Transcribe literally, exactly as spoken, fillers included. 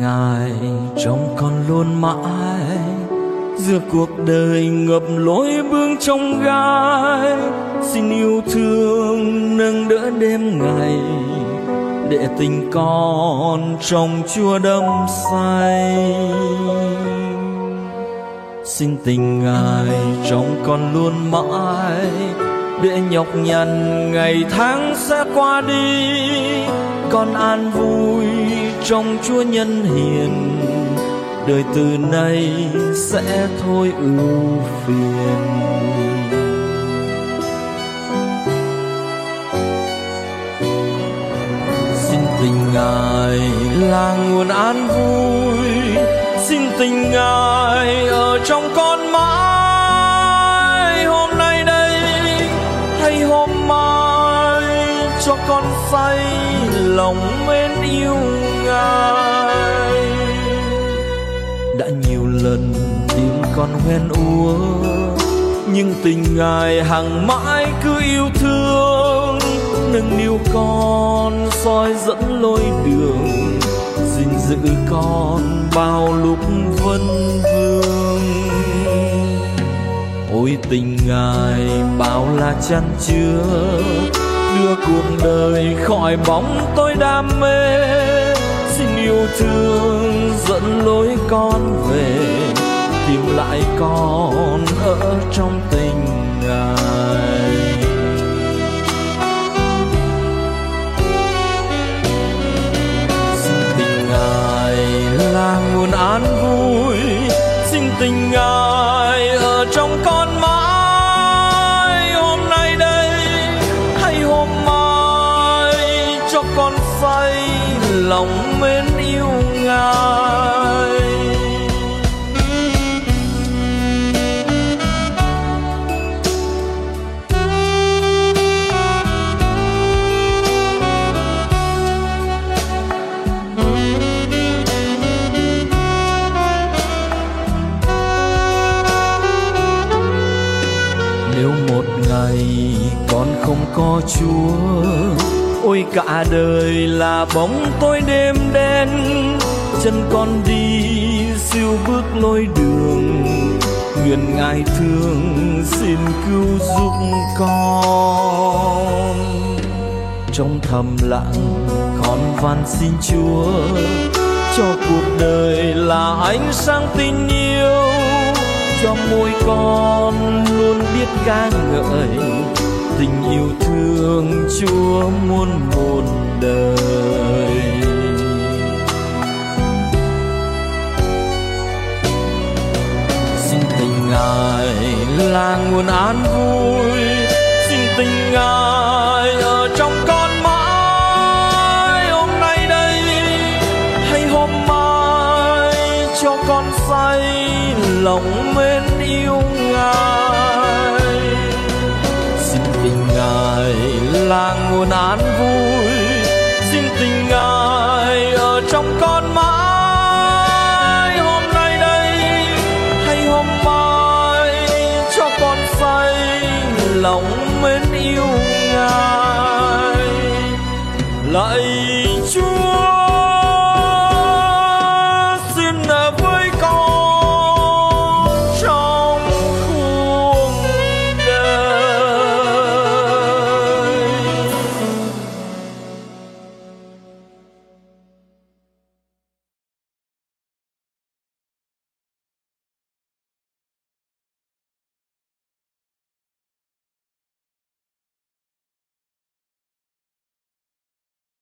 Ngài trong con luôn mãi, giữa cuộc đời ngập lối bước trong gai. Xin yêu thương nâng đỡ đêm ngày, để tình con trong Chúa đắm say. Xin tình Ngài trong con luôn mãi, để nhọc nhằn ngày tháng sẽ qua đi. Con an vui trong Chúa nhân hiền, đời từ nay sẽ thôi ưu phiền. Xin tình Ngài là nguồn an vui, xin tình Ngài ở trong con mãi. Hôm nay đây hay hôm mai, cho con say lòng mến yêu Ngài. Đã nhiều lần tim con hoen úa, nhưng tình Ngài hằng mãi cứ yêu thương. Nâng niu con soi dẫn lối đường, gìn giữ con bao lúc vân vương. Ôi tình Ngài bao la chan chứa, đưa cuộc đời khỏi bóng tối đam mê. Xin yêu thương dẫn lối con về, tìm lại con ở trong tình Ngài. Xin tình Ngài là nguồn an vui, xin tình Ngài ở trong con mãi. Hôm nay đây hay hôm mai, cho con say lòng mến yêu Ngài. Nếu một ngày con không có Chúa, ôi cả đời là bóng tối đêm đen. Chân con đi siêu bước lối đường, nguyện Ngài thương xin cứu giúp con. Trong thầm lặng con van xin Chúa, cho cuộc đời là ánh sáng tình yêu. Cho môi con luôn biết ca ngợi, tình yêu thương Chúa muôn một đời. Xin tình Ngài là nguồn an vui, xin tình Ngài ở trong con mãi. Hôm nay đây hay hôm mai, cho con say lòng mến yêu Ngài. Xin tình Ngài là nguồn an vui, xin tình Ngài ở trong con mãi. Hôm nay đây hay hôm mai, cho con say lòng mến yêu Ngài. Lạy Chúa